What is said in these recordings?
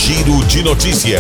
Giro de Notícia.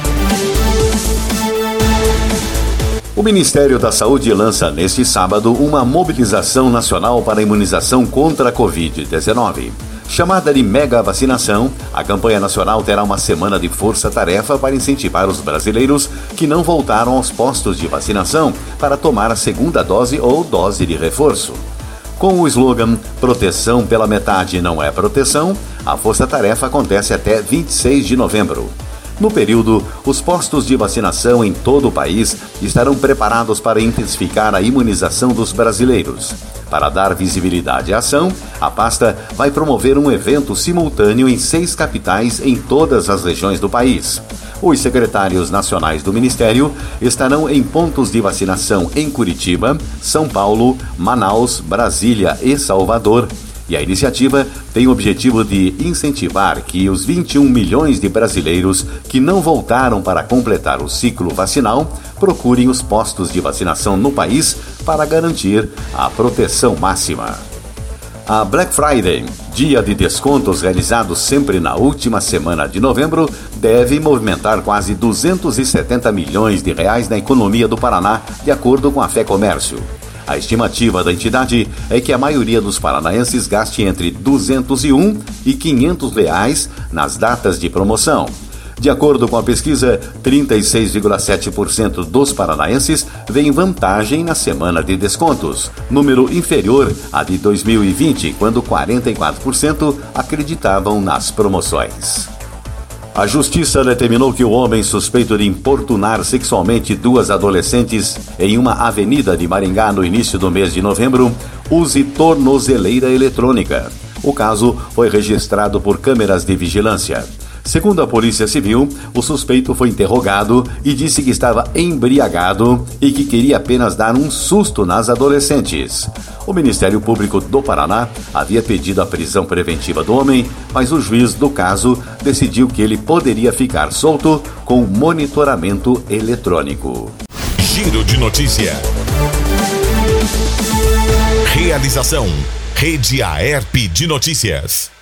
O Ministério da Saúde lança neste sábado uma mobilização nacional para a imunização contra a Covid-19. Chamada de mega vacinação, a campanha nacional terá uma semana de força-tarefa para incentivar os brasileiros que não voltaram aos postos de vacinação para tomar a segunda dose ou dose de reforço. Com o slogan "Proteção pela metade não é proteção", a força-tarefa acontece até 26 de novembro. No período, os postos de vacinação em todo o país estarão preparados para intensificar a imunização dos brasileiros. Para dar visibilidade à ação, a pasta vai promover um evento simultâneo em 6 capitais em todas as regiões do país. Os secretários nacionais do Ministério estarão em pontos de vacinação em Curitiba, São Paulo, Manaus, Brasília e Salvador. E a iniciativa tem o objetivo de incentivar que os 21 milhões de brasileiros que não voltaram para completar o ciclo vacinal procurem os postos de vacinação no país para garantir a proteção máxima. A Black Friday, dia de descontos realizado sempre na última semana de novembro, deve movimentar quase 270 milhões de reais na economia do Paraná, de acordo com a FEComércio. A estimativa da entidade é que a maioria dos paranaenses gaste entre R$ 201 e R$ 500 nas datas de promoção. De acordo com a pesquisa, 36,7% dos paranaenses veem vantagem na semana de descontos, número inferior à de 2020, quando 44% acreditavam nas promoções. A Justiça determinou que o homem suspeito de importunar sexualmente 2 adolescentes em uma avenida de Maringá no início do mês de novembro use tornozeleira eletrônica. O caso foi registrado por câmeras de vigilância. Segundo a Polícia Civil, o suspeito foi interrogado e disse que estava embriagado e que queria apenas dar um susto nas adolescentes. O Ministério Público do Paraná havia pedido a prisão preventiva do homem, mas o juiz do caso decidiu que ele poderia ficar solto com monitoramento eletrônico. Giro de Notícia. Realização: Rede Aerp de Notícias.